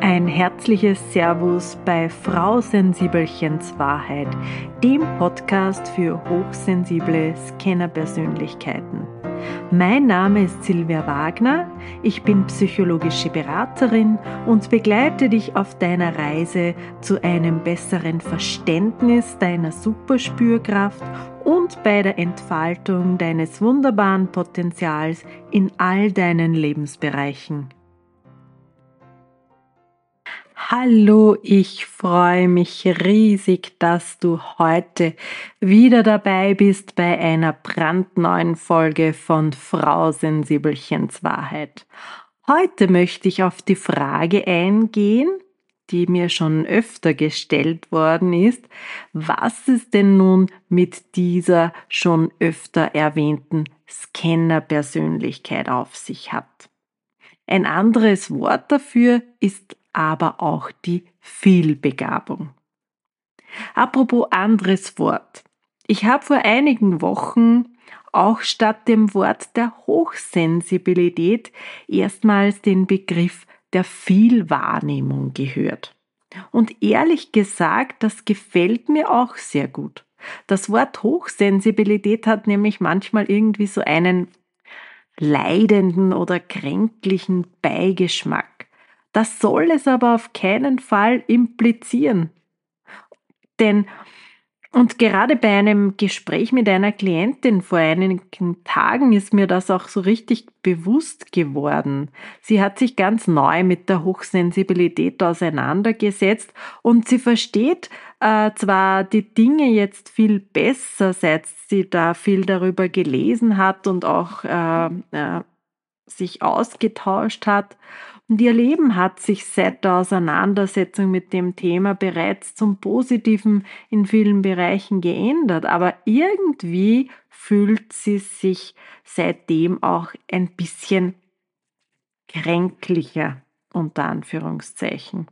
Ein herzliches Servus bei Frau Sensibelchens Wahrheit, dem Podcast für hochsensible Scanner-Persönlichkeiten. Mein Name ist Silvia Wagner, ich bin psychologische Beraterin und begleite dich auf deiner Reise zu einem besseren Verständnis deiner Superspürkraft und bei der Entfaltung deines wunderbaren Potenzials in all deinen Lebensbereichen. Hallo, ich freue mich riesig, dass du heute wieder dabei bist bei einer brandneuen Folge von Frau Sensibelchens Wahrheit. Heute möchte ich auf die Frage eingehen, die mir schon öfter gestellt worden ist, was es denn nun mit dieser schon öfter erwähnten Scanner-Persönlichkeit auf sich hat. Ein anderes Wort dafür ist aber auch die Vielbegabung. Apropos anderes Wort. Ich habe vor einigen Wochen auch statt dem Wort der Hochsensibilität erstmals den Begriff der Vielwahrnehmung gehört. Und ehrlich gesagt, das gefällt mir auch sehr gut. Das Wort Hochsensibilität hat nämlich manchmal irgendwie so einen leidenden oder kränklichen Beigeschmack. Das soll es aber auf keinen Fall implizieren. Und gerade bei einem Gespräch mit einer Klientin vor einigen Tagen ist mir das auch so richtig bewusst geworden. Sie hat sich ganz neu mit der Hochsensibilität auseinandergesetzt und sie versteht zwar die Dinge jetzt viel besser, seit sie da viel darüber gelesen hat und auch sich ausgetauscht hat. Und ihr Leben hat sich seit der Auseinandersetzung mit dem Thema bereits zum Positiven in vielen Bereichen geändert. Aber irgendwie fühlt sie sich seitdem auch ein bisschen kränklicher, unter Anführungszeichen.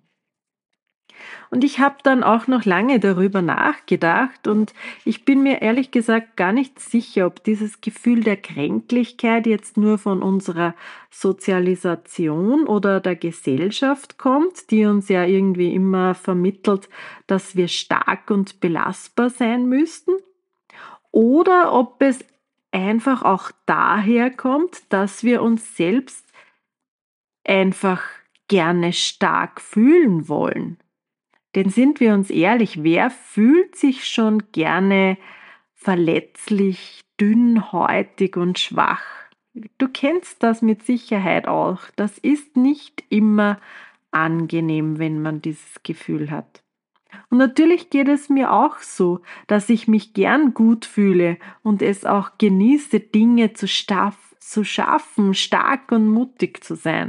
Und ich habe dann auch noch lange darüber nachgedacht und ich bin mir ehrlich gesagt gar nicht sicher, ob dieses Gefühl der Kränklichkeit jetzt nur von unserer Sozialisation oder der Gesellschaft kommt, die uns ja irgendwie immer vermittelt, dass wir stark und belastbar sein müssten, oder ob es einfach auch daher kommt, dass wir uns selbst einfach gerne stark fühlen wollen. Denn sind wir uns ehrlich, wer fühlt sich schon gerne verletzlich, dünnhäutig und schwach? Du kennst das mit Sicherheit auch. Das ist nicht immer angenehm, wenn man dieses Gefühl hat. Und natürlich geht es mir auch so, dass ich mich gern gut fühle und es auch genieße, Dinge zu schaffen, stark und mutig zu sein.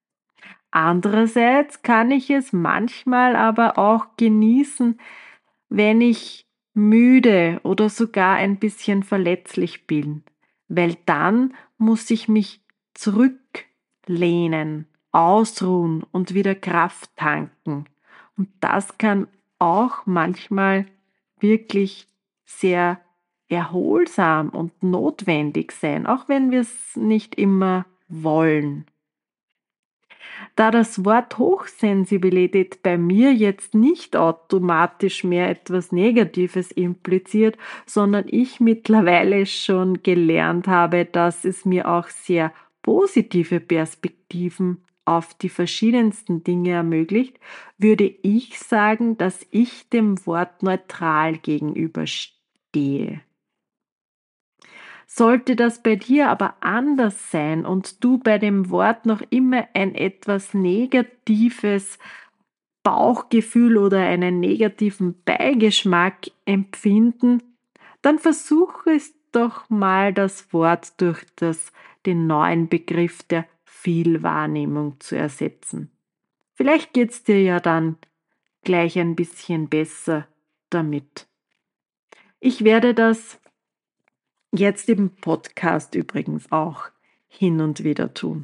Andererseits kann ich es manchmal aber auch genießen, wenn ich müde oder sogar ein bisschen verletzlich bin, weil dann muss ich mich zurücklehnen, ausruhen und wieder Kraft tanken. Und das kann auch manchmal wirklich sehr erholsam und notwendig sein, auch wenn wir es nicht immer wollen. Da das Wort Hochsensibilität bei mir jetzt nicht automatisch mehr etwas Negatives impliziert, sondern ich mittlerweile schon gelernt habe, dass es mir auch sehr positive Perspektiven auf die verschiedensten Dinge ermöglicht, würde ich sagen, dass ich dem Wort neutral gegenüberstehe. Sollte das bei dir aber anders sein und du bei dem Wort noch immer ein etwas negatives Bauchgefühl oder einen negativen Beigeschmack empfinden, dann versuche es doch mal, das Wort durch den neuen Begriff der Vielwahrnehmung zu ersetzen. Vielleicht geht's dir ja dann gleich ein bisschen besser damit. Ich werde das jetzt im Podcast übrigens auch hin und wieder tun.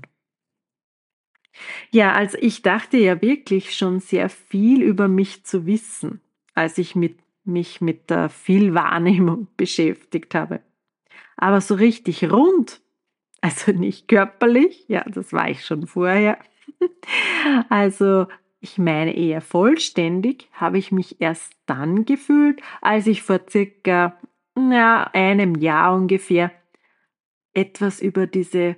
Ja, also ich dachte ja wirklich schon sehr viel über mich zu wissen, als ich mich mit der Vielwahrnehmung beschäftigt habe. Aber so richtig rund, also nicht körperlich, ja, das war ich schon vorher. Also ich meine eher vollständig, habe ich mich erst dann gefühlt, als ich vor circa einem Jahr ungefähr etwas über diese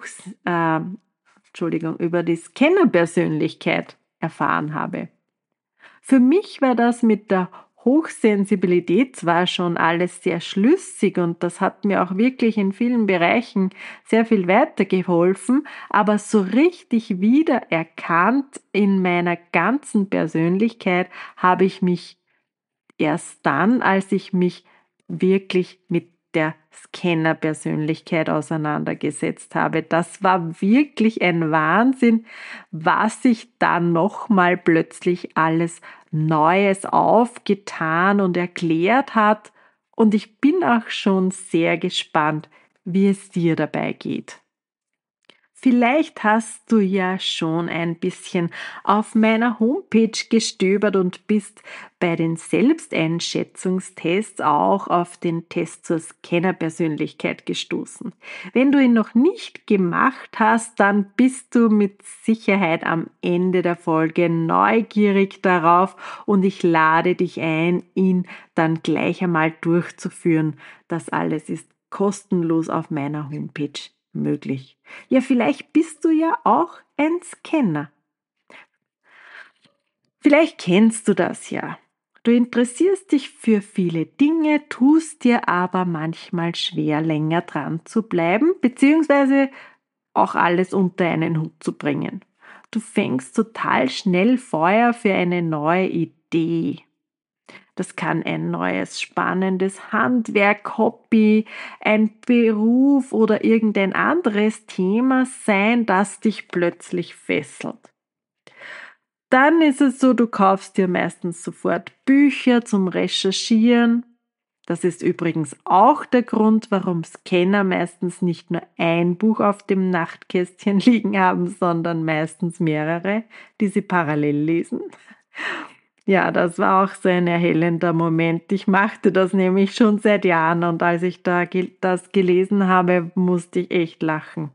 über die Scanner-Persönlichkeit erfahren habe. Für mich war das mit der Hochsensibilität zwar schon alles sehr schlüssig und das hat mir auch wirklich in vielen Bereichen sehr viel weitergeholfen, aber so richtig wiedererkannt in meiner ganzen Persönlichkeit habe ich mich erst dann, als ich mich wirklich mit der Scanner-Persönlichkeit auseinandergesetzt habe. Das war wirklich ein Wahnsinn, was sich dann nochmal plötzlich alles Neues aufgetan und erklärt hat. Und ich bin auch schon sehr gespannt, wie es dir dabei geht. Vielleicht hast du ja schon ein bisschen auf meiner Homepage gestöbert und bist bei den Selbsteinschätzungstests auch auf den Test zur Scanner-Persönlichkeit gestoßen. Wenn du ihn noch nicht gemacht hast, dann bist du mit Sicherheit am Ende der Folge neugierig darauf und ich lade dich ein, ihn dann gleich einmal durchzuführen. Das alles ist kostenlos auf meiner Homepage möglich. Ja, vielleicht bist du ja auch ein Scanner. Vielleicht kennst du das ja. Du interessierst dich für viele Dinge, tust dir aber manchmal schwer, länger dran zu bleiben, beziehungsweise auch alles unter einen Hut zu bringen. Du fängst total schnell Feuer für eine neue Idee. Das kann ein neues spannendes Handwerk, Hobby, ein Beruf oder irgendein anderes Thema sein, das dich plötzlich fesselt. Dann ist es so, du kaufst dir meistens sofort Bücher zum Recherchieren. Das ist übrigens auch der Grund, warum Scanner meistens nicht nur ein Buch auf dem Nachtkästchen liegen haben, sondern meistens mehrere, die sie parallel lesen. Ja, das war auch so ein erhellender Moment. Ich machte das nämlich schon seit Jahren und als ich das gelesen habe, musste ich echt lachen.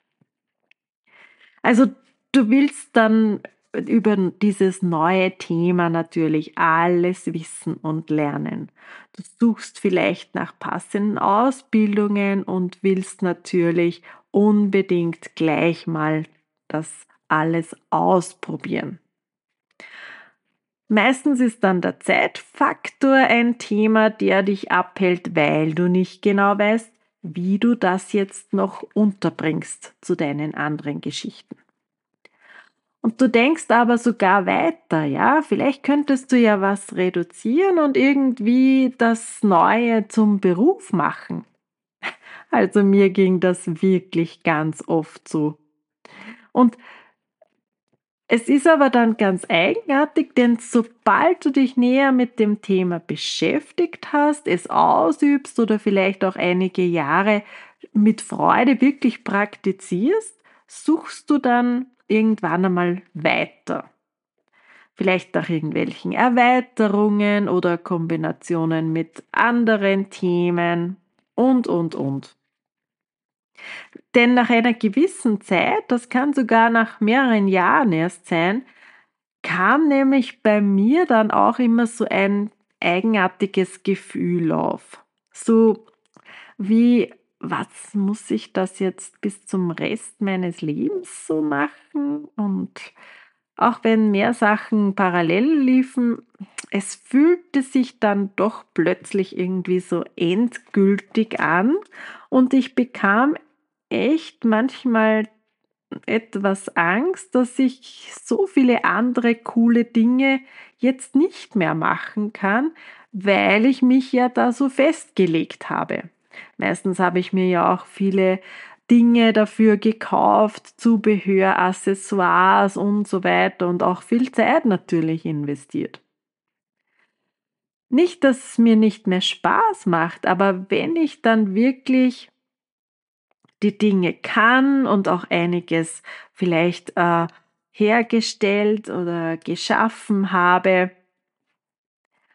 Also du willst dann über dieses neue Thema natürlich alles wissen und lernen. Du suchst vielleicht nach passenden Ausbildungen und willst natürlich unbedingt gleich mal das alles ausprobieren. Meistens ist dann der Zeitfaktor ein Thema, der dich abhält, weil du nicht genau weißt, wie du das jetzt noch unterbringst zu deinen anderen Geschichten. Und du denkst aber sogar weiter, ja, vielleicht könntest du ja was reduzieren und irgendwie das Neue zum Beruf machen. Also mir ging das wirklich ganz oft so. Und es ist aber dann ganz eigenartig, denn sobald du dich näher mit dem Thema beschäftigt hast, es ausübst oder vielleicht auch einige Jahre mit Freude wirklich praktizierst, suchst du dann irgendwann einmal weiter. Vielleicht nach irgendwelchen Erweiterungen oder Kombinationen mit anderen Themen und. Denn nach einer gewissen Zeit, das kann sogar nach mehreren Jahren erst sein, kam nämlich bei mir dann auch immer so ein eigenartiges Gefühl auf. So wie, was muss ich das jetzt bis zum Rest meines Lebens so machen? Und auch wenn mehr Sachen parallel liefen, es fühlte sich dann doch plötzlich irgendwie so endgültig an und ich bekam echt manchmal etwas Angst, dass ich so viele andere coole Dinge jetzt nicht mehr machen kann, weil ich mich ja da so festgelegt habe. Meistens habe ich mir ja auch viele Dinge dafür gekauft, Zubehör, Accessoires und so weiter und auch viel Zeit natürlich investiert. Nicht, dass es mir nicht mehr Spaß macht, aber wenn ich dann wirklich die Dinge kann und auch einiges vielleicht hergestellt oder geschaffen habe,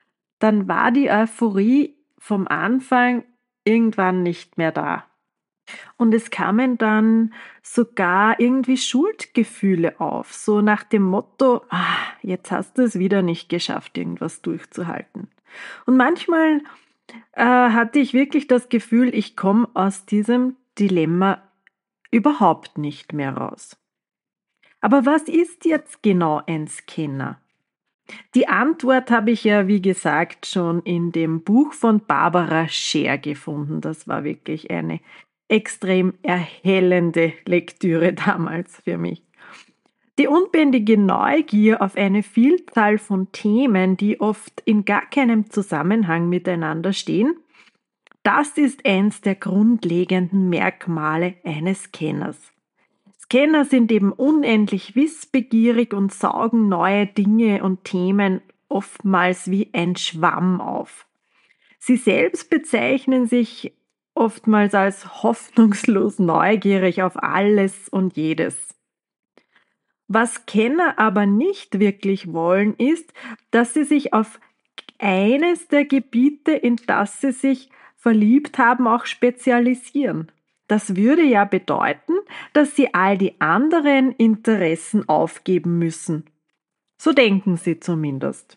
dann war die Euphorie vom Anfang irgendwann nicht mehr da. Und es kamen dann sogar irgendwie Schuldgefühle auf, so nach dem Motto: Jetzt hast du es wieder nicht geschafft, irgendwas durchzuhalten.“ Und manchmal hatte ich wirklich das Gefühl, ich komme aus diesem Dilemma überhaupt nicht mehr raus. Aber was ist jetzt genau ein Scanner? Die Antwort habe ich ja, wie gesagt, schon in dem Buch von Barbara Scher gefunden. Das war wirklich eine extrem erhellende Lektüre damals für mich. Die unbändige Neugier auf eine Vielzahl von Themen, die oft in gar keinem Zusammenhang miteinander stehen, das ist eins der grundlegenden Merkmale eines Kenners. Scanner sind eben unendlich wissbegierig und saugen neue Dinge und Themen oftmals wie ein Schwamm auf. Sie selbst bezeichnen sich oftmals als hoffnungslos neugierig auf alles und jedes. Was Kenner aber nicht wirklich wollen, ist, dass sie sich auf eines der Gebiete, in das sie sich verliebt haben, auch spezialisieren. Das würde ja bedeuten, dass sie all die anderen Interessen aufgeben müssen. So denken sie zumindest.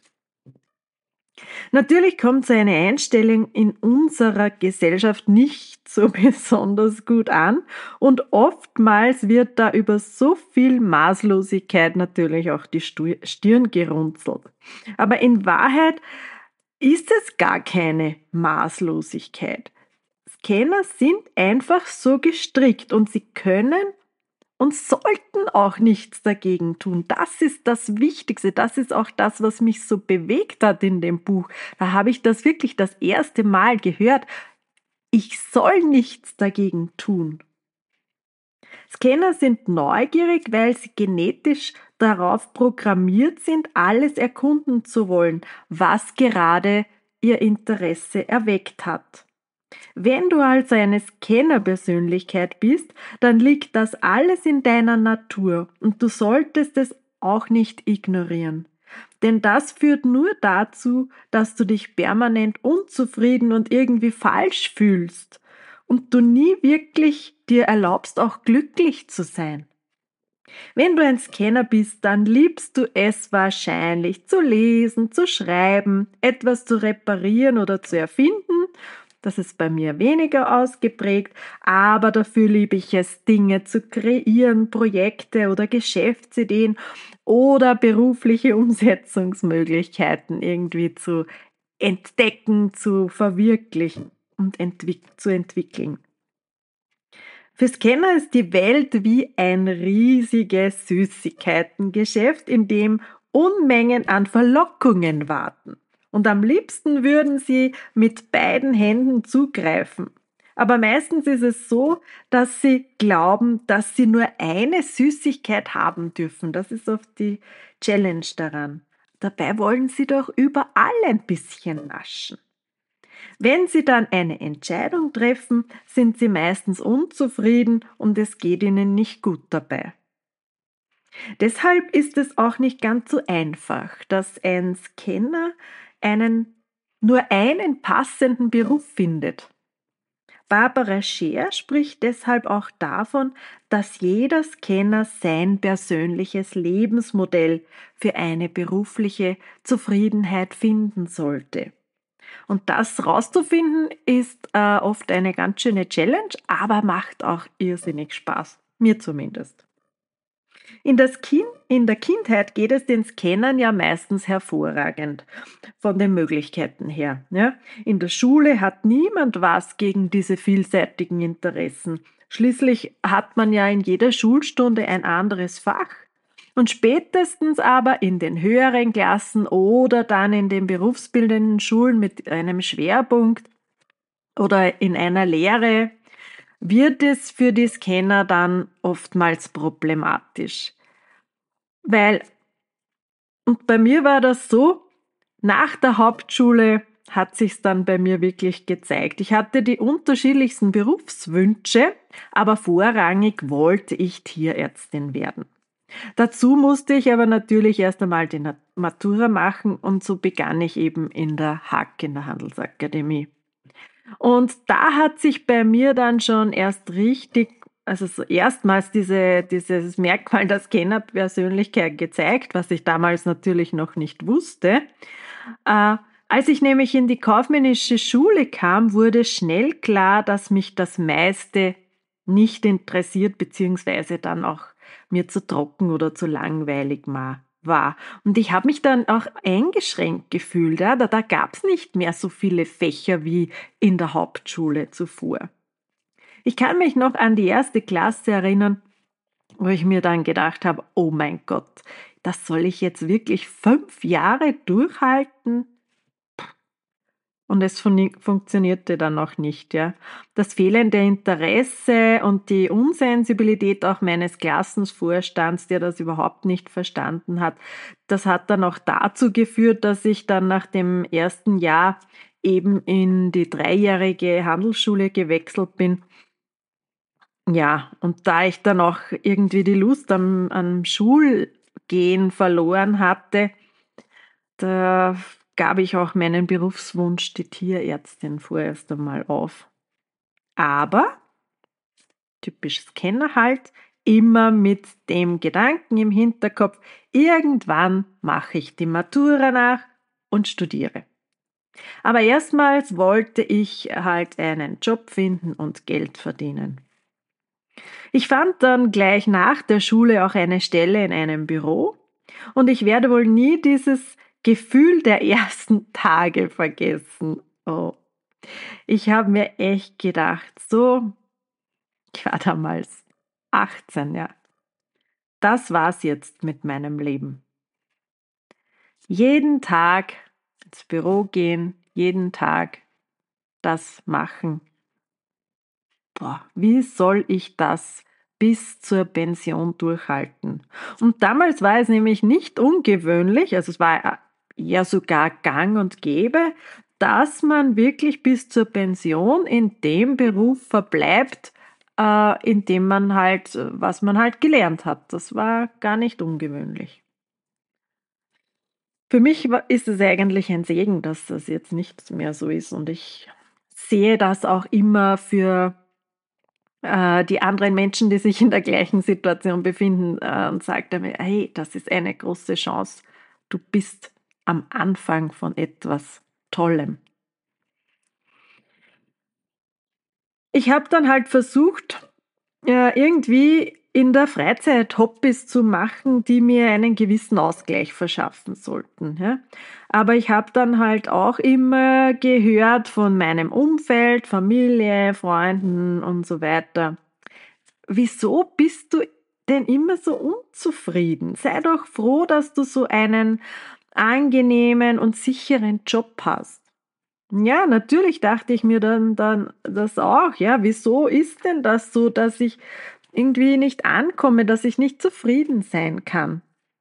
Natürlich kommt so eine Einstellung in unserer Gesellschaft nicht so besonders gut an und oftmals wird da über so viel Maßlosigkeit natürlich auch die Stirn gerunzelt. Aber in Wahrheit ist es gar keine Maßlosigkeit. Scanner sind einfach so gestrickt und sie können und sollten auch nichts dagegen tun. Das ist das Wichtigste. Das ist auch das, was mich so bewegt hat in dem Buch. Da habe ich das wirklich das erste Mal gehört. Ich soll nichts dagegen tun. Scanner sind neugierig, weil sie genetisch darauf programmiert sind, alles erkunden zu wollen, was gerade ihr Interesse erweckt hat. Wenn du also eine Scanner-Persönlichkeit bist, dann liegt das alles in deiner Natur und du solltest es auch nicht ignorieren. Denn das führt nur dazu, dass du dich permanent unzufrieden und irgendwie falsch fühlst und du nie wirklich dir erlaubst, auch glücklich zu sein. Wenn du ein Scanner bist, dann liebst du es wahrscheinlich zu lesen, zu schreiben, etwas zu reparieren oder zu erfinden. Das ist bei mir weniger ausgeprägt, aber dafür liebe ich es, Dinge zu kreieren, Projekte oder Geschäftsideen oder berufliche Umsetzungsmöglichkeiten irgendwie zu entdecken, zu verwirklichen und zu entwickeln. Für Scanner ist die Welt wie ein riesiges Süßigkeitengeschäft, in dem Unmengen an Verlockungen warten. Und am liebsten würden sie mit beiden Händen zugreifen. Aber meistens ist es so, dass sie glauben, dass sie nur eine Süßigkeit haben dürfen. Das ist oft die Challenge daran. Dabei wollen sie doch überall ein bisschen naschen. Wenn Sie dann eine Entscheidung treffen, sind Sie meistens unzufrieden und es geht Ihnen nicht gut dabei. Deshalb ist es auch nicht ganz so einfach, dass ein Scanner nur einen passenden Beruf findet. Barbara Scher spricht deshalb auch davon, dass jeder Scanner sein persönliches Lebensmodell für eine berufliche Zufriedenheit finden sollte. Und das rauszufinden ist oft eine ganz schöne Challenge, aber macht auch irrsinnig Spaß. Mir zumindest. In der Kindheit geht es den Scannern ja meistens hervorragend von den Möglichkeiten her. Ja? In der Schule hat niemand was gegen diese vielseitigen Interessen. Schließlich hat man ja in jeder Schulstunde ein anderes Fach. Und spätestens aber in den höheren Klassen oder dann in den berufsbildenden Schulen mit einem Schwerpunkt oder in einer Lehre wird es für die Scanner dann oftmals problematisch. Und bei mir war das so, nach der Hauptschule hat sich's dann bei mir wirklich gezeigt. Ich hatte die unterschiedlichsten Berufswünsche, aber vorrangig wollte ich Tierärztin werden. Dazu musste ich aber natürlich erst einmal die Matura machen und so begann ich eben in der HAK, in der Handelsakademie. Und da hat sich bei mir dann schon erst richtig, also so erstmals dieses Merkmal der Scanner-Persönlichkeit gezeigt, was ich damals natürlich noch nicht wusste. Äh, Als ich nämlich in die kaufmännische Schule kam, wurde schnell klar, dass mich das meiste nicht interessiert, beziehungsweise dann auch mir zu trocken oder zu langweilig war. Und ich habe mich dann auch eingeschränkt gefühlt. Ja? Da gab es nicht mehr so viele Fächer wie in der Hauptschule zuvor. Ich kann mich noch an die erste Klasse erinnern, wo ich mir dann gedacht habe, oh mein Gott, das soll ich jetzt wirklich 5 Jahre durchhalten? Und es funktionierte dann auch nicht, ja. Das fehlende Interesse und die Unsensibilität auch meines Klassenvorstands, der das überhaupt nicht verstanden hat, das hat dann auch dazu geführt, dass ich dann nach dem ersten Jahr eben in die 3-jährige Handelsschule gewechselt bin. Ja, und da ich dann auch irgendwie die Lust am Schulgehen verloren hatte, da gab ich auch meinen Berufswunsch, die Tierärztin, vorerst einmal auf. Aber, typisch Scanner halt, immer mit dem Gedanken im Hinterkopf, irgendwann mache ich die Matura nach und studiere. Aber erstmals wollte ich halt einen Job finden und Geld verdienen. Ich fand dann gleich nach der Schule auch eine Stelle in einem Büro und ich werde wohl nie dieses Gefühl der ersten Tage vergessen. Oh, ich habe mir echt gedacht, so, ich war damals 18, ja, das war's jetzt mit meinem Leben. Jeden Tag ins Büro gehen, jeden Tag das machen. Boah, wie soll ich das bis zur Pension durchhalten? Und damals war es nämlich nicht ungewöhnlich, also es war ja sogar gang und gäbe, dass man wirklich bis zur Pension in dem Beruf verbleibt, in dem man halt, was man halt gelernt hat. Das war gar nicht ungewöhnlich. Für mich ist es eigentlich ein Segen, dass das jetzt nicht mehr so ist und ich sehe das auch immer für die anderen Menschen, die sich in der gleichen Situation befinden, und sagt er mir, hey, das ist eine große Chance. Du bist am Anfang von etwas Tollem. Ich habe dann halt versucht, irgendwie in der Freizeit Hobbys zu machen, die mir einen gewissen Ausgleich verschaffen sollten. Ja? Aber ich habe dann halt auch immer gehört von meinem Umfeld, Familie, Freunden und so weiter. Wieso bist du denn immer so unzufrieden? Sei doch froh, dass du so einen angenehmen und sicheren Job hast. Ja, natürlich dachte ich mir dann das auch. Ja, wieso ist denn das so, dass ich irgendwie nicht ankomme, dass ich nicht zufrieden sein kann?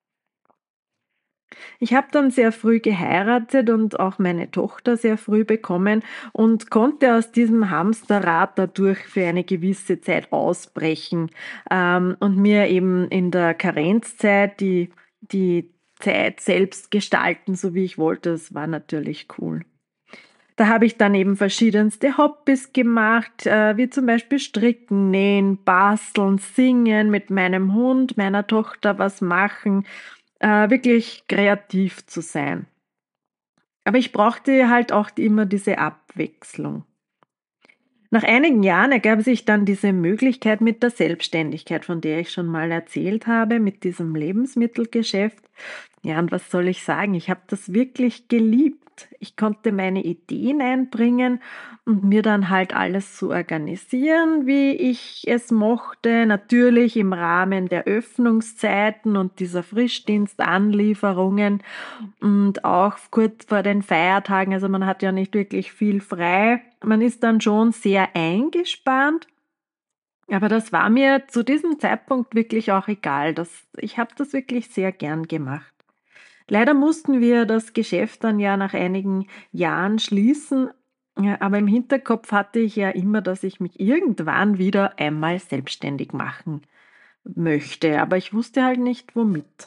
Ich habe dann sehr früh geheiratet und auch meine Tochter sehr früh bekommen und konnte aus diesem Hamsterrad dadurch für eine gewisse Zeit ausbrechen, und mir eben in der Karenzzeit die Zeit selbst gestalten, so wie ich wollte. Das war natürlich cool. Da habe ich dann eben verschiedenste Hobbys gemacht, wie zum Beispiel Stricken, Nähen, Basteln, Singen, mit meinem Hund, meiner Tochter was machen, wirklich kreativ zu sein. Aber ich brauchte halt auch immer diese Abwechslung. Nach einigen Jahren ergab sich dann diese Möglichkeit mit der Selbstständigkeit, von der ich schon mal erzählt habe, mit diesem Lebensmittelgeschäft. Ja, und was soll ich sagen? Ich habe das wirklich geliebt. Ich konnte meine Ideen einbringen und mir dann halt alles so organisieren, wie ich es mochte. Natürlich im Rahmen der Öffnungszeiten und dieser Frischdienstanlieferungen und auch kurz vor den Feiertagen. Also man hat ja nicht wirklich viel frei. Man ist dann schon sehr eingespannt. Aber das war mir zu diesem Zeitpunkt wirklich auch egal. Ich habe das wirklich sehr gern gemacht. Leider mussten wir das Geschäft dann ja nach einigen Jahren schließen, ja, aber im Hinterkopf hatte ich ja immer, dass ich mich irgendwann wieder einmal selbstständig machen möchte, aber ich wusste halt nicht womit.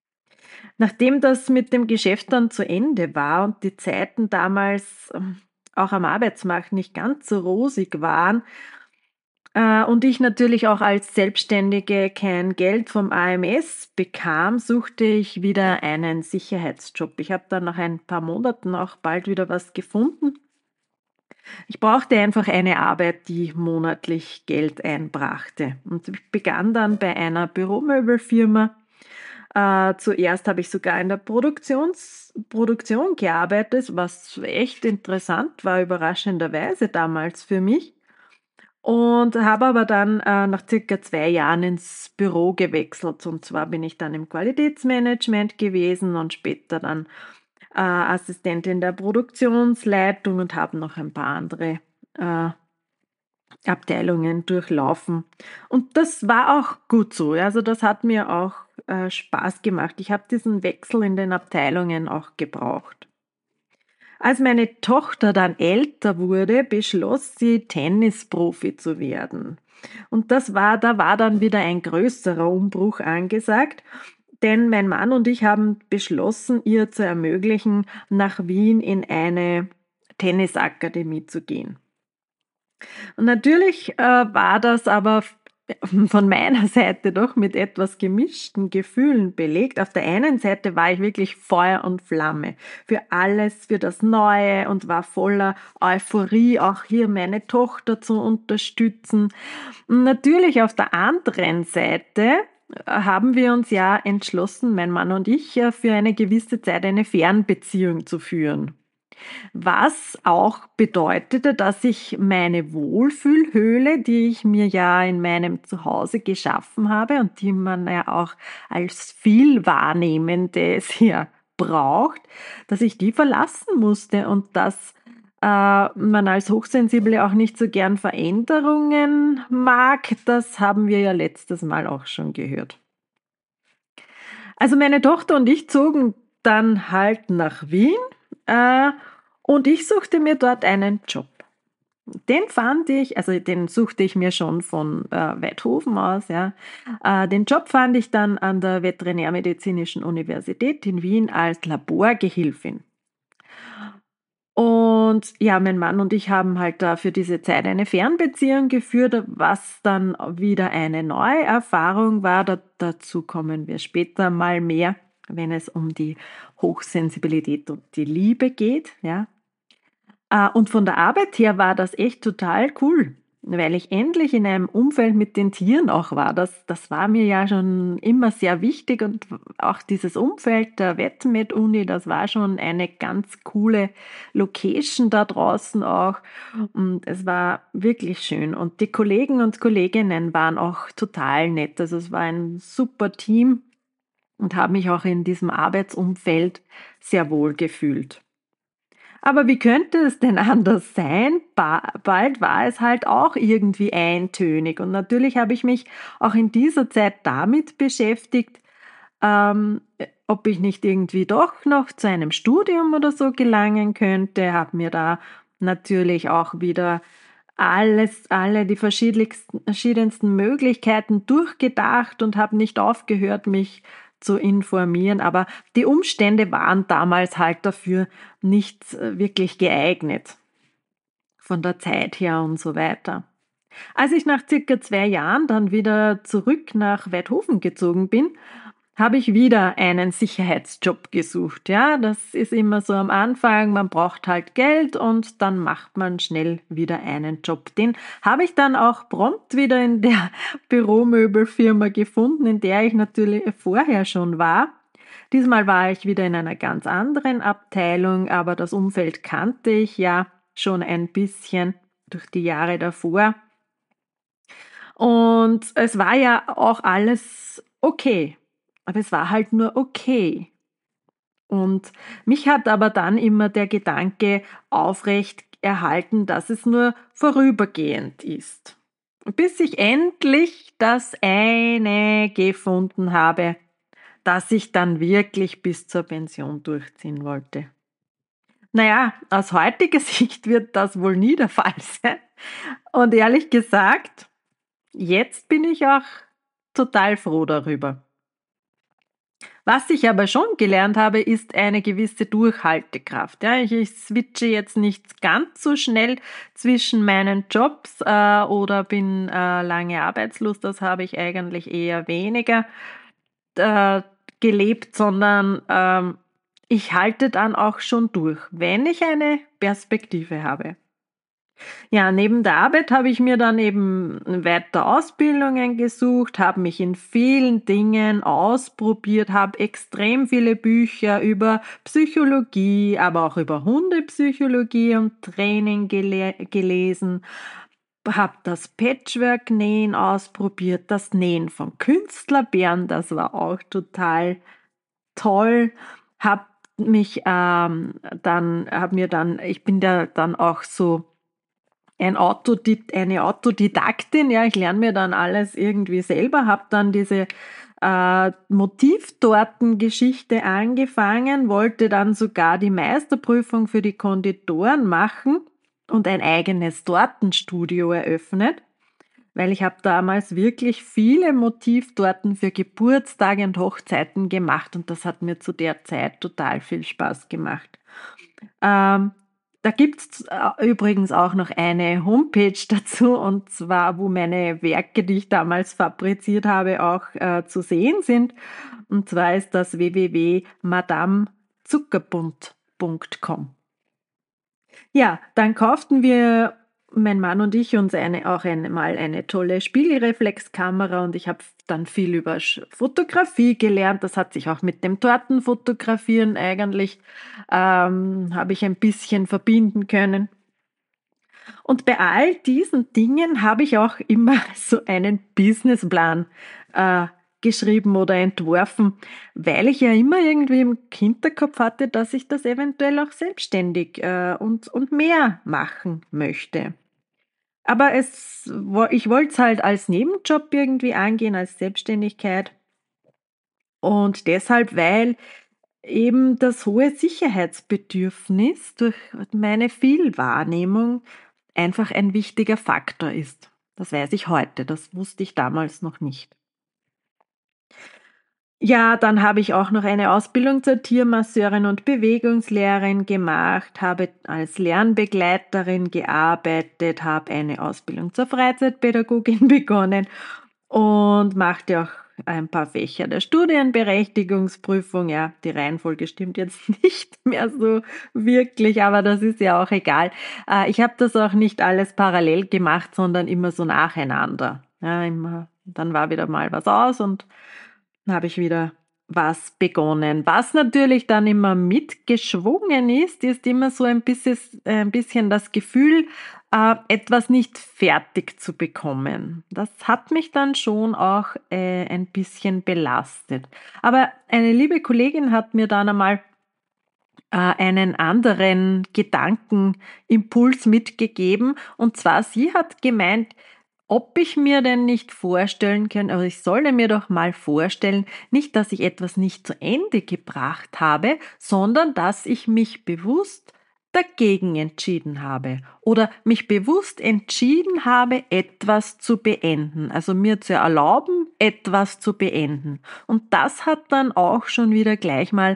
Nachdem das mit dem Geschäft dann zu Ende war und die Zeiten damals auch am Arbeitsmarkt nicht ganz so rosig waren, und ich natürlich auch als Selbstständige kein Geld vom AMS bekam, suchte ich wieder einen Sicherheitsjob. Ich habe dann nach ein paar Monaten auch bald wieder was gefunden. Ich brauchte einfach eine Arbeit, die monatlich Geld einbrachte. Und ich begann dann bei einer Büromöbelfirma. Zuerst habe ich sogar in der Produktion gearbeitet, was echt interessant war, überraschenderweise damals für mich. Und habe aber dann nach circa 2 Jahren ins Büro gewechselt. Und zwar bin ich dann im Qualitätsmanagement gewesen und später dann Assistentin der Produktionsleitung und habe noch ein paar andere äh, Abteilungen durchlaufen. Und das war auch gut so. Also das hat mir auch Spaß gemacht. Ich habe diesen Wechsel in den Abteilungen auch gebraucht. Als meine Tochter dann älter wurde, beschloss sie, Tennisprofi zu werden. Und da war dann wieder ein größerer Umbruch angesagt, denn mein Mann und ich haben beschlossen, ihr zu ermöglichen, nach Wien in eine Tennisakademie zu gehen. Und natürlich war das aber von meiner Seite doch mit etwas gemischten Gefühlen belegt. Auf der einen Seite war ich wirklich Feuer und Flamme für alles, für das Neue und war voller Euphorie, auch hier meine Tochter zu unterstützen. Und natürlich auf der anderen Seite haben wir uns ja entschlossen, mein Mann und ich, für eine gewisse Zeit eine Fernbeziehung zu führen. Was auch bedeutete, dass ich meine Wohlfühlhöhle, die ich mir ja in meinem Zuhause geschaffen habe und die man ja auch als viel Wahrnehmendes ja braucht, dass ich die verlassen musste und dass man als Hochsensible auch nicht so gern Veränderungen mag, das haben wir ja letztes Mal auch schon gehört. Also meine Tochter und ich zogen dann halt nach Wien äh, und ich suchte mir dort einen Job. Den suchte ich mir schon von Weidhofen aus, ja. Den Job fand ich dann an der Veterinärmedizinischen Universität in Wien als Laborgehilfin. Und ja, mein Mann und ich haben halt da für diese Zeit eine Fernbeziehung geführt, was dann wieder eine neue Erfahrung war. Dazu kommen wir später mal mehr, wenn es um die Hochsensibilität und die Liebe geht, ja. Und von der Arbeit her war das echt total cool, weil ich endlich in einem Umfeld mit den Tieren auch war. Das war mir ja schon immer sehr wichtig und auch dieses Umfeld der VetMed-Uni, das war schon eine ganz coole Location da draußen auch. Und es war wirklich schön. Und die Kollegen und Kolleginnen waren auch total nett. Also es war ein super Team und habe mich auch in diesem Arbeitsumfeld sehr wohl gefühlt. Aber wie könnte es denn anders sein? Bald war es halt auch irgendwie eintönig. Und natürlich habe ich mich auch in dieser Zeit damit beschäftigt, ob ich nicht irgendwie doch noch zu einem Studium oder so gelangen könnte. Habe mir da natürlich auch wieder alle die verschiedensten Möglichkeiten durchgedacht und habe nicht aufgehört, mich zu informieren. Aber die Umstände waren damals halt dafür nicht wirklich geeignet, von der Zeit her und so weiter. Als ich nach circa 2 Jahren dann wieder zurück nach Weidhofen gezogen bin, habe ich wieder einen Sicherheitsjob gesucht. Ja, das ist immer so am Anfang, man braucht halt Geld und dann macht man schnell wieder einen Job. Den habe ich dann auch prompt wieder in der Büromöbelfirma gefunden, in der ich natürlich vorher schon war. Diesmal war ich wieder in einer ganz anderen Abteilung, aber das Umfeld kannte ich ja schon ein bisschen durch die Jahre davor. Und es war ja auch alles okay. Aber es war halt nur okay. Und mich hat aber dann immer der Gedanke aufrecht erhalten, dass es nur vorübergehend ist. Bis ich endlich das eine gefunden habe, das ich dann wirklich bis zur Pension durchziehen wollte. Naja, aus heutiger Sicht wird das wohl nie der Fall sein. Und ehrlich gesagt, jetzt bin ich auch total froh darüber. Was ich aber schon gelernt habe, ist eine gewisse Durchhaltekraft. Ja, ich switche jetzt nicht ganz so schnell zwischen meinen Jobs oder bin lange arbeitslos. Das habe ich eigentlich eher weniger äh, gelebt, sondern ich halte dann auch schon durch, wenn ich eine Perspektive habe. Ja, neben der Arbeit habe ich mir dann eben weiter Ausbildungen gesucht, habe mich in vielen Dingen ausprobiert, habe extrem viele Bücher über Psychologie, aber auch über Hundepsychologie und Training gelesen, habe das Patchwork-Nähen ausprobiert, das Nähen von Künstlerbären, das war auch total toll, habe ich bin da dann auch so eine Autodidaktin, ja, ich lerne mir dann alles irgendwie selber, habe dann diese Motivtortengeschichte angefangen, wollte dann sogar die Meisterprüfung für die Konditoren machen und ein eigenes Tortenstudio eröffnet, weil ich habe damals wirklich viele Motivtorten für Geburtstage und Hochzeiten gemacht und das hat mir zu der Zeit total viel Spaß gemacht. Ähm, Da gibt's übrigens auch noch eine Homepage dazu, und zwar, wo meine Werke, die ich damals fabriziert habe, auch zu sehen sind. Und zwar ist das www.madamezuckerbunt.com. Ja, dann kauften wir, mein Mann und ich, uns auch einmal eine tolle Spiegelreflexkamera und ich habe dann viel über Fotografie gelernt. Das hat sich auch mit dem Tortenfotografieren eigentlich, habe ich ein bisschen verbinden können. Und bei all diesen Dingen habe ich auch immer so einen Businessplan äh, geschrieben oder entworfen, weil ich ja immer irgendwie im Hinterkopf hatte, dass ich das eventuell auch selbstständig und mehr machen möchte. Aber ich wollte es halt als Nebenjob irgendwie angehen, als Selbstständigkeit. Und deshalb, weil eben das hohe Sicherheitsbedürfnis durch meine Vielwahrnehmung einfach ein wichtiger Faktor ist. Das weiß ich heute, das wusste ich damals noch nicht. Ja, dann habe ich auch noch eine Ausbildung zur Tiermasseurin und Bewegungslehrerin gemacht, habe als Lernbegleiterin gearbeitet, habe eine Ausbildung zur Freizeitpädagogin begonnen und machte auch ein paar Fächer der Studienberechtigungsprüfung. Ja, die Reihenfolge stimmt jetzt nicht mehr so wirklich, aber das ist ja auch egal. Ich habe das auch nicht alles parallel gemacht, sondern immer so nacheinander. Ja, immer, dann war wieder mal was aus und dann habe ich wieder was begonnen. Was natürlich dann immer mitgeschwungen ist, ist immer so ein bisschen das Gefühl, etwas nicht fertig zu bekommen. Das hat mich dann schon auch ein bisschen belastet. Aber eine liebe Kollegin hat mir dann einmal einen anderen Gedankenimpuls mitgegeben. Und zwar, sie hat gemeint, ob ich mir denn nicht vorstellen kann, also ich solle mir doch mal vorstellen, nicht, dass ich etwas nicht zu Ende gebracht habe, sondern dass ich mich bewusst dagegen entschieden habe oder mich bewusst entschieden habe, etwas zu beenden, also mir zu erlauben, etwas zu beenden. Und das hat dann auch schon wieder gleich mal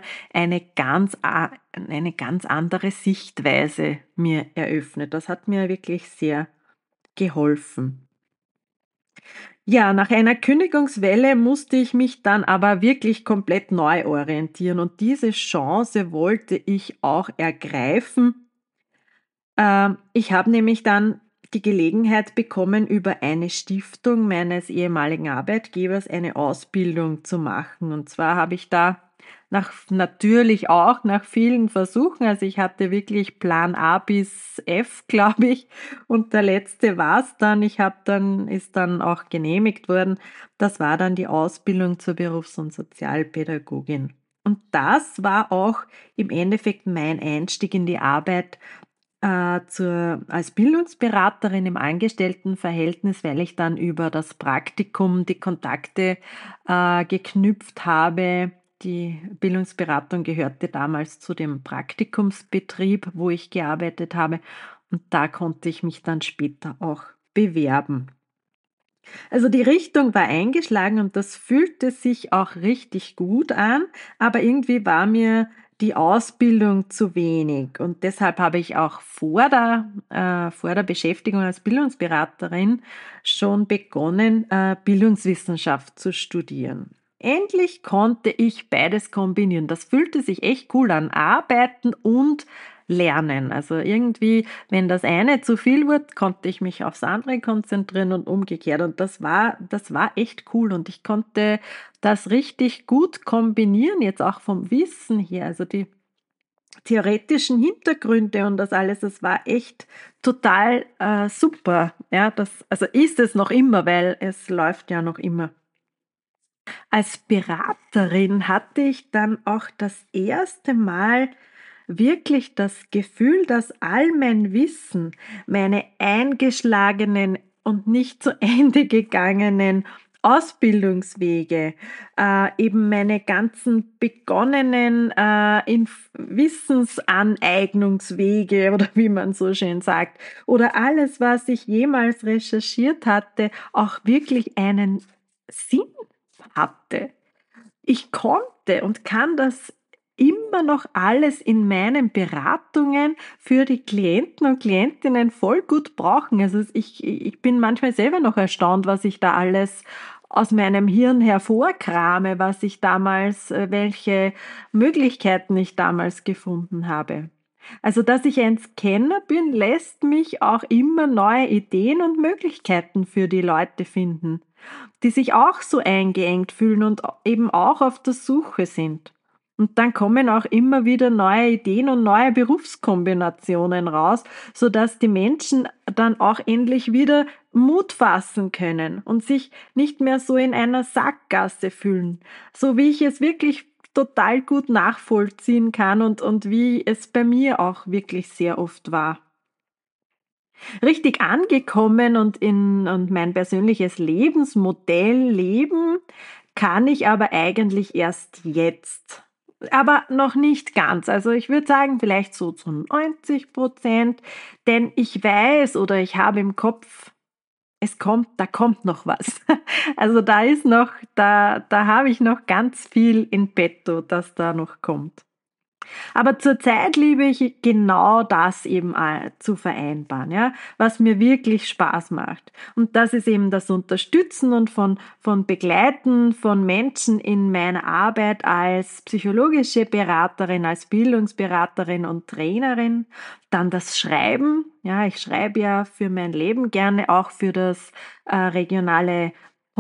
eine ganz andere Sichtweise mir eröffnet. Das hat mir wirklich sehr geholfen. Ja, nach einer Kündigungswelle musste ich mich dann aber wirklich komplett neu orientieren und diese Chance wollte ich auch ergreifen. Ich habe nämlich dann die Gelegenheit bekommen, über eine Stiftung meines ehemaligen Arbeitgebers eine Ausbildung zu machen. Und zwar habe ich da natürlich auch nach vielen Versuchen, also ich hatte wirklich Plan A bis F, glaube ich, und der letzte war es dann. Ist dann auch genehmigt worden. Das war dann die Ausbildung zur Berufs- und Sozialpädagogin. Und das war auch im Endeffekt mein Einstieg in die Arbeit als Bildungsberaterin im Angestelltenverhältnis, weil ich dann über das Praktikum die Kontakte geknüpft habe. Die Bildungsberatung gehörte damals zu dem Praktikumsbetrieb, wo ich gearbeitet habe. Und da konnte ich mich dann später auch bewerben. Also die Richtung war eingeschlagen und das fühlte sich auch richtig gut an, aber irgendwie war mir die Ausbildung zu wenig und deshalb habe ich auch vor der Beschäftigung als Bildungsberaterin schon begonnen, Bildungswissenschaft zu studieren. Endlich konnte ich beides kombinieren. Das fühlte sich echt cool an, arbeiten und lernen. Also irgendwie, wenn das eine zu viel wurde, konnte ich mich aufs andere konzentrieren und umgekehrt. Und das war echt cool und ich konnte das richtig gut kombinieren, jetzt auch vom Wissen her. Also die theoretischen Hintergründe und das alles, das war echt total super. Ja, also ist es noch immer, weil es läuft ja noch immer. Als Beraterin hatte ich dann auch das erste Mal wirklich das Gefühl, dass all mein Wissen, meine eingeschlagenen und nicht zu Ende gegangenen Ausbildungswege, eben meine ganzen begonnenen Wissensaneignungswege oder wie man so schön sagt, oder alles, was ich jemals recherchiert hatte, auch wirklich einen Sinn hatte. Ich konnte und kann das immer noch alles in meinen Beratungen für die Klienten und Klientinnen voll gut brauchen. Also ich bin manchmal selber noch erstaunt, was ich da alles aus meinem Hirn hervorkrame, was ich damals, welche Möglichkeiten ich damals gefunden habe. Also, dass ich ein Scanner bin, lässt mich auch immer neue Ideen und Möglichkeiten für die Leute finden, die sich auch so eingeengt fühlen und eben auch auf der Suche sind. Und dann kommen auch immer wieder neue Ideen und neue Berufskombinationen raus, sodass die Menschen dann auch endlich wieder Mut fassen können und sich nicht mehr so in einer Sackgasse fühlen. So wie ich es wirklich total gut nachvollziehen kann und wie es bei mir auch wirklich sehr oft war. Richtig angekommen und mein persönliches Lebensmodell leben kann ich aber eigentlich erst jetzt. Aber noch nicht ganz. Also ich würde sagen, vielleicht so zu 90%, denn ich weiß oder ich habe im Kopf, da kommt noch was. Also da habe ich noch ganz viel in petto, das da noch kommt. Aber zurzeit liebe ich genau das eben zu vereinbaren, ja, was mir wirklich Spaß macht. Und das ist eben das Unterstützen und von Begleiten von Menschen in meiner Arbeit als psychologische Beraterin, als Bildungsberaterin und Trainerin. Dann das Schreiben. Ja, ich schreibe ja für mein Leben gerne auch für das regionale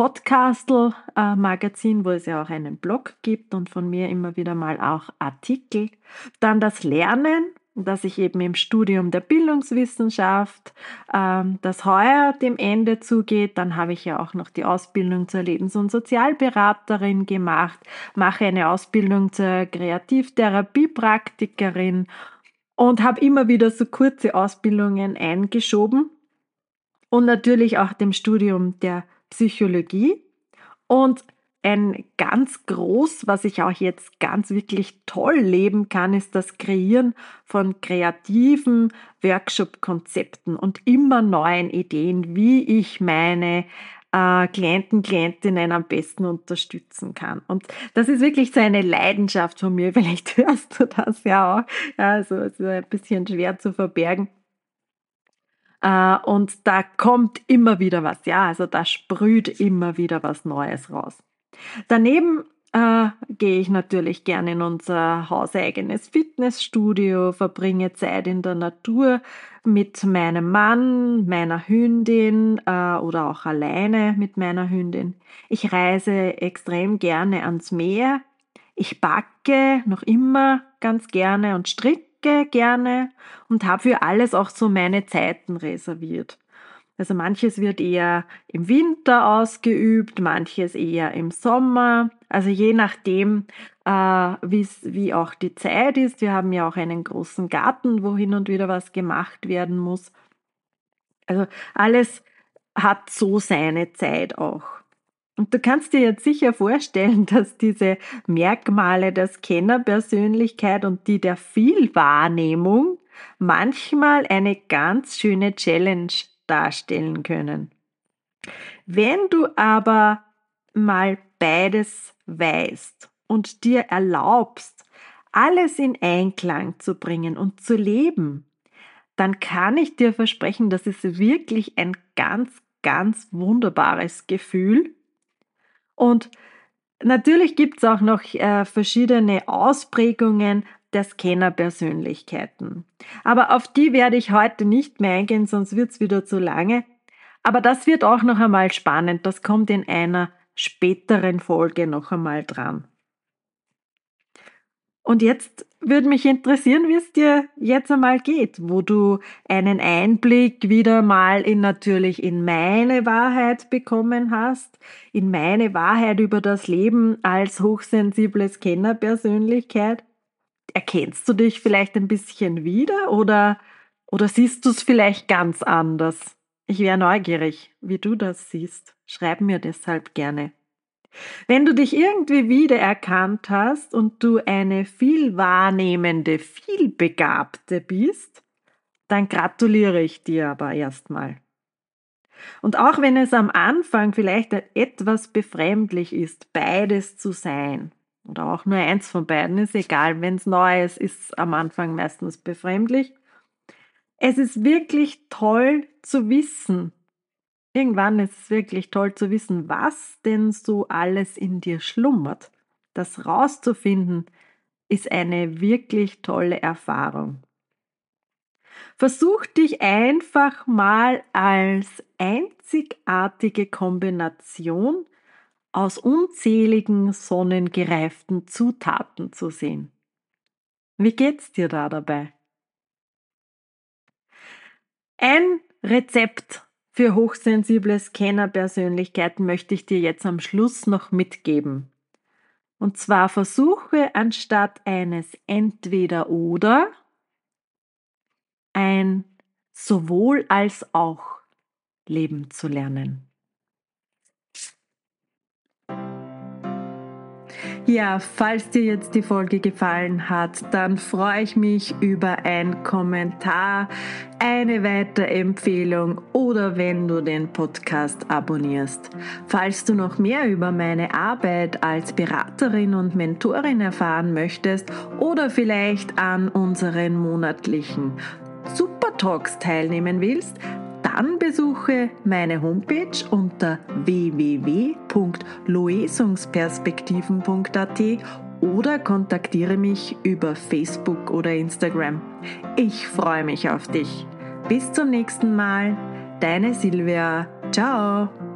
Podcastle-Magazin, wo es ja auch einen Blog gibt und von mir immer wieder mal auch Artikel. Dann das Lernen, das ich eben im Studium der Bildungswissenschaft, das heuer dem Ende zugeht. Dann habe ich ja auch noch die Ausbildung zur Lebens- und Sozialberaterin gemacht, mache eine Ausbildung zur Kreativtherapiepraktikerin und habe immer wieder so kurze Ausbildungen eingeschoben und natürlich auch dem Studium der Psychologie. Und ein ganz groß, was ich auch jetzt ganz wirklich toll leben kann, ist das Kreieren von kreativen Workshop-Konzepten und immer neuen Ideen, wie ich meine Klienten, Klientinnen am besten unterstützen kann. Und das ist wirklich so eine Leidenschaft von mir. Vielleicht hörst du das ja auch. Ja, also es ist ein bisschen schwer zu verbergen. Und da kommt immer wieder was, ja, also da sprüht immer wieder was Neues raus. Daneben gehe ich natürlich gerne in unser hauseigenes Fitnessstudio, verbringe Zeit in der Natur mit meinem Mann, meiner Hündin oder auch alleine mit meiner Hündin. Ich reise extrem gerne ans Meer. Ich backe noch immer ganz gerne und stricke gerne und habe für alles auch so meine Zeiten reserviert. Also manches wird eher im Winter ausgeübt, manches eher im Sommer. Also je nachdem, wie auch die Zeit ist. Wir haben ja auch einen großen Garten, wo hin und wieder was gemacht werden muss. Also alles hat so seine Zeit auch. Und du kannst dir jetzt sicher vorstellen, dass diese Merkmale der Scanner-Persönlichkeit und die der Vielwahrnehmung manchmal eine ganz schöne Challenge darstellen können. Wenn du aber mal beides weißt und dir erlaubst, alles in Einklang zu bringen und zu leben, dann kann ich dir versprechen, das ist wirklich ein ganz, ganz wunderbares Gefühl. Und natürlich gibt es auch noch verschiedene Ausprägungen der Scanner-Persönlichkeiten. Aber auf die werde ich heute nicht mehr eingehen, sonst wird es wieder zu lange. Aber das wird auch noch einmal spannend. Das kommt in einer späteren Folge noch einmal dran. Und jetzt würde mich interessieren, wie es dir jetzt einmal geht, wo du einen Einblick wieder mal natürlich in meine Wahrheit bekommen hast, in meine Wahrheit über das Leben als hochsensible Scanner-Persönlichkeit. Erkennst du dich vielleicht ein bisschen wieder oder siehst du es vielleicht ganz anders? Ich wäre neugierig, wie du das siehst. Schreib mir deshalb gerne. Wenn du dich irgendwie wiedererkannt hast und du eine viel wahrnehmende, vielbegabte bist, dann gratuliere ich dir aber erstmal. Und auch wenn es am Anfang vielleicht etwas befremdlich ist, beides zu sein, oder auch nur eins von beiden, ist egal, wenn es neu ist, ist es am Anfang meistens befremdlich. Es ist wirklich toll zu wissen, irgendwann ist es wirklich toll zu wissen, was denn so alles in dir schlummert. Das rauszufinden, ist eine wirklich tolle Erfahrung. Versuch dich einfach mal als einzigartige Kombination aus unzähligen sonnengereiften Zutaten zu sehen. Wie geht's dir da dabei? Ein Rezept für hochsensible Scanner-Persönlichkeiten möchte ich dir jetzt am Schluss noch mitgeben. Und zwar versuche anstatt eines Entweder-Oder ein sowohl als auch leben zu lernen. Ja, falls dir jetzt die Folge gefallen hat, dann freue ich mich über einen Kommentar, eine Weiterempfehlung oder wenn du den Podcast abonnierst. Falls du noch mehr über meine Arbeit als Beraterin und Mentorin erfahren möchtest oder vielleicht an unseren monatlichen Supertalks teilnehmen willst, dann besuche meine Homepage unter www.loesungsperspektiven.at oder kontaktiere mich über Facebook oder Instagram. Ich freue mich auf dich. Bis zum nächsten Mal. Deine Silvia. Ciao.